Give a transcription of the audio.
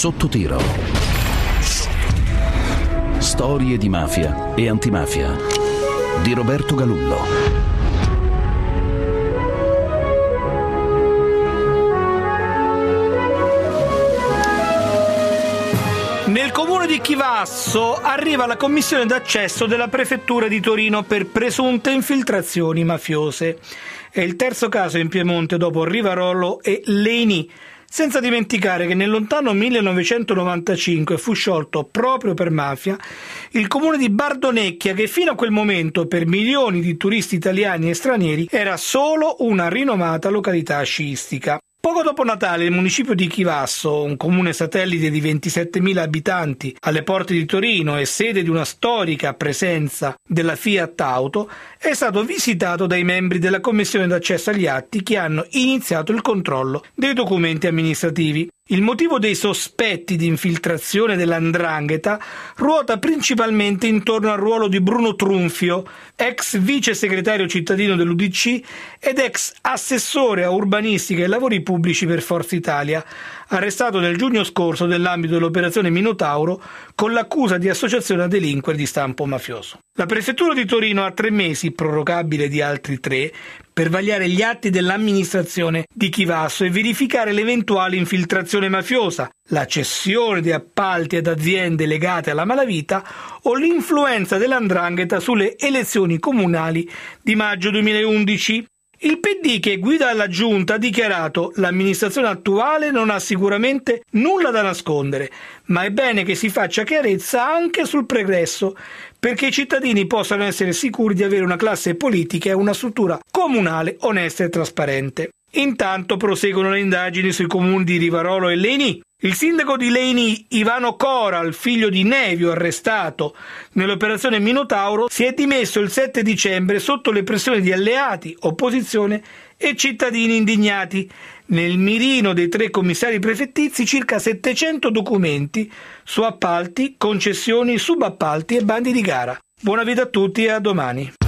Sotto tiro. Storie di mafia e antimafia di Roberto Galullo. Nel comune di Chivasso arriva la commissione d'accesso della prefettura di Torino per presunte infiltrazioni mafiose. È il terzo caso in Piemonte dopo Rivarolo e Leni, senza dimenticare che nel lontano 1995 fu sciolto proprio per mafia il comune di Bardonecchia, che fino a quel momento per milioni di turisti italiani e stranieri era solo una rinomata località sciistica. Poco dopo Natale il municipio di Chivasso, un comune satellite di 27.000 abitanti alle porte di Torino e sede di una storica presenza della Fiat Auto, è stato visitato dai membri della commissione d'accesso agli atti che hanno iniziato il controllo dei documenti amministrativi. Il motivo dei sospetti di infiltrazione dell''ndrangheta ruota principalmente intorno al ruolo di Bruno Trunfio, ex vice segretario cittadino dell'UDC ed ex assessore a urbanistica e lavori pubblici per Forza Italia, arrestato nel giugno scorso nell'ambito dell'operazione Minotauro con l'accusa di associazione a delinquere di stampo mafioso. La prefettura di Torino ha 3 mesi, prorogabile di altri 3, per vagliare gli atti dell'amministrazione di Chivasso e verificare l'eventuale infiltrazione mafiosa, la cessione di appalti ad aziende legate alla malavita o l'influenza dell''ndrangheta sulle elezioni comunali di maggio 2011. Il PD che guida la giunta ha dichiarato: l'amministrazione attuale non ha sicuramente nulla da nascondere, ma è bene che si faccia chiarezza anche sul pregresso, perché i cittadini possano essere sicuri di avere una classe politica e una struttura comunale onesta e trasparente. Intanto proseguono le indagini sui comuni di Rivarolo e Leni. Il sindaco di Leni, Ivano Coral, figlio di Nevio, arrestato nell'operazione Minotauro, si è dimesso il 7 dicembre sotto le pressioni di alleati, opposizione e cittadini indignati. Nel mirino dei 3 commissari prefettizi circa 700 documenti su appalti, concessioni, subappalti e bandi di gara. Buona vita a tutti e a domani.